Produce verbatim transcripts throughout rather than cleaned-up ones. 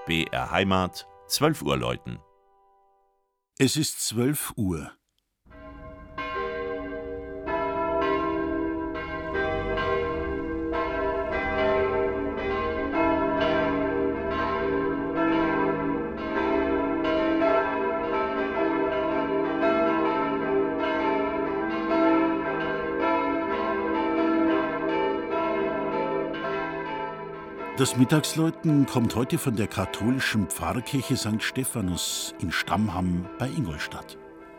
B R Heimat, zwölf Uhr läuten. Es ist zwölf Uhr. Das Mittagsläuten kommt heute von der katholischen Pfarrkirche Sankt Stephanus in Stammham bei Ingolstadt.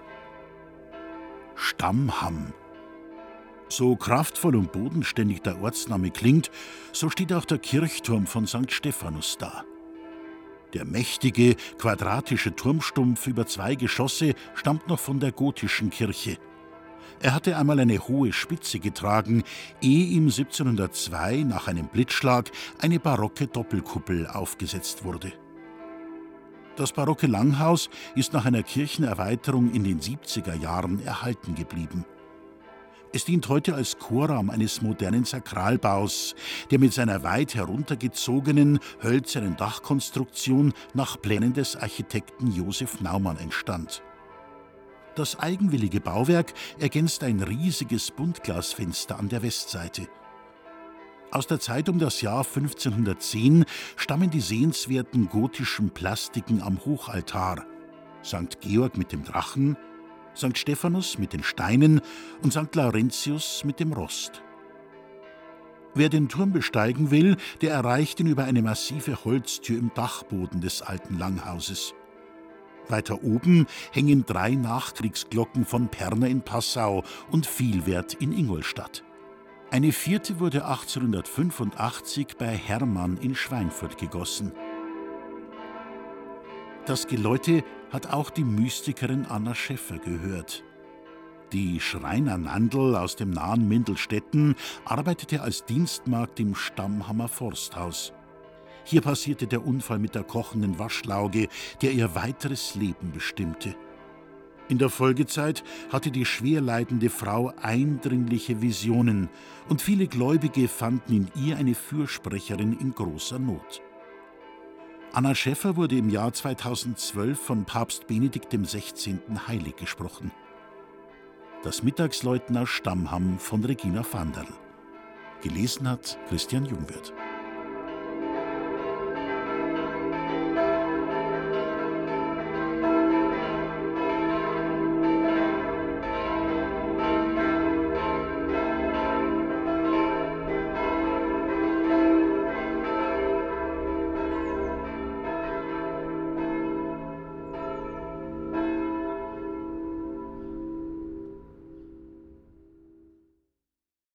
Stammham. So kraftvoll und bodenständig der Ortsname klingt, so steht auch der Kirchturm von Sankt Stephanus da. Der mächtige, quadratische Turmstumpf über zwei Geschosse stammt noch von der gotischen Kirche. Er hatte einmal eine hohe Spitze getragen, ehe ihm siebzehnhundertzwei nach einem Blitzschlag eine barocke Doppelkuppel aufgesetzt wurde. Das barocke Langhaus ist nach einer Kirchenerweiterung in den siebziger Jahren erhalten geblieben. Es dient heute als Chorraum eines modernen Sakralbaus, der mit seiner weit heruntergezogenen, hölzernen Dachkonstruktion nach Plänen des Architekten Josef Naumann entstand. Das eigenwillige Bauwerk ergänzt ein riesiges Buntglasfenster an der Westseite. Aus der Zeit um das Jahr fünfzehnhundertzehn stammen die sehenswerten gotischen Plastiken am Hochaltar: Sankt Georg mit dem Drachen, Sankt Stephanus mit den Steinen und Sankt Laurentius mit dem Rost. Wer den Turm besteigen will, der erreicht ihn über eine massive Holztür im Dachboden des alten Langhauses. Weiter oben hängen drei Nachkriegsglocken von Perner in Passau und Vielwert in Ingolstadt. Eine vierte wurde achtzehnhundertfünfundachtzig bei Hermann in Schweinfurt gegossen. Das Geläute hat auch die Mystikerin Anna Schäffer gehört. Die Schreiner Nandl aus dem nahen Mindelstetten arbeitete als Dienstmagd im Stammhammer Forsthaus. Hier passierte der Unfall mit der kochenden Waschlauge, der ihr weiteres Leben bestimmte. In der Folgezeit hatte die schwer leidende Frau eindringliche Visionen und viele Gläubige fanden in ihr eine Fürsprecherin in großer Not. Anna Schäffer wurde im Jahr zweitausendzwölf von Papst Benedikt der Sechzehnte heilig gesprochen. Das Mittagsläuten aus Stammham von Regina Vanderl. Gelesen hat Christian Jungwirth.